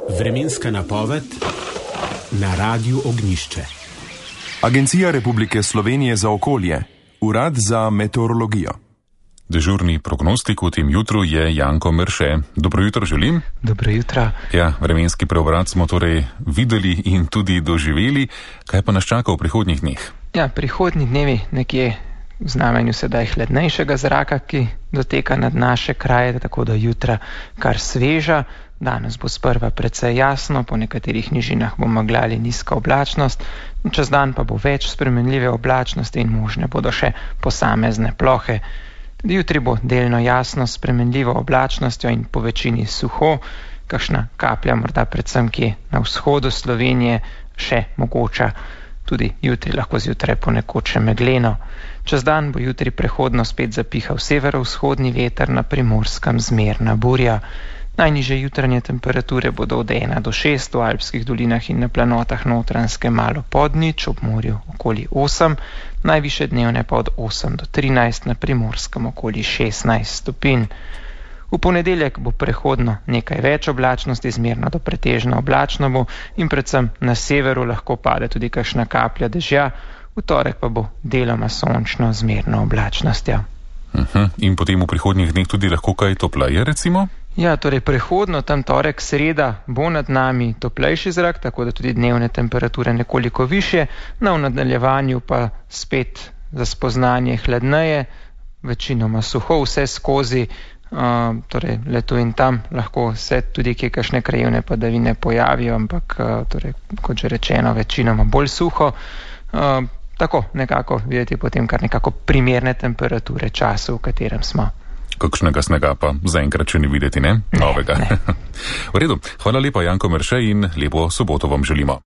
Vremenska napoved na Radiu Ognjišče. Agencija Republike Slovenije za okolje, Urad za meteorologijo. Dežurni prognostik v tem jutru je Janko Merše. Dobro jutro želim. Dobro jutro. Ja, vremenski preobrat smo torej videli in tudi doživeli. Kaj pa nas čaka v prihodnjih dneh? Ja, prihodnji dnevi nekje v znamenju sedaj hladnejšega zraka, ki doteka nad naše kraje, tako da jutra kar sveža. Danes bo sprva precej jasno, po nekaterih nižinah bo megla ali nizka oblačnost, čez dan pa bo več spremenljive oblačnosti in možne bodo še posamezne plohe. Tudi jutri bo delno jasno s spremenljivo oblačnostjo in po večini suho, kakšna kaplja morda predvsem kje na vzhodu Slovenije še mogoča. Tudi jutri lahko zjutraj ponekod še megleno. Čez dan bo jutri prehodno spet zapihal severovzhodni veter, na Primorskem zmerna burja. Najnižje jutranje temperature bodo od 1 do 6 v alpskih dolinah in na planotah Notranjske malo pod nič, ob morju okoli 8, najvišje dnevne pa od 8 do 13, na Primorskem okoli 16 stopinj. V ponedeljek bo prehodno nekaj več oblačnosti, zmerno do pretežno oblačno bo in predvsem na severu lahko pade tudi kakšna kaplja dežja, v torek pa bo deloma sončno zmerno oblačnostjo. In potem v prihodnjih dneh tudi lahko kaj topleje recimo? Ja, torej prehodno tam torek, sreda bo nad nami toplejši zrak, tako da tudi dnevne temperature nekoliko više, v nadaljevanju pa spet za spoznanje hladneje, večinoma suho vse skozi, torej le tu in tam lahko se tudi kje kakšne krajevne padavine pojavijo, ampak torej, kot že rečeno, večinoma bolj suho. Tako nekako videti potem kar nekako primerne temperature času, v katerem smo. Kakšnega snega pa zaenkrat še ni videti, ne? Novega. Ne. V redu, hvala lepa Janko Merše in lepo soboto vam želimo.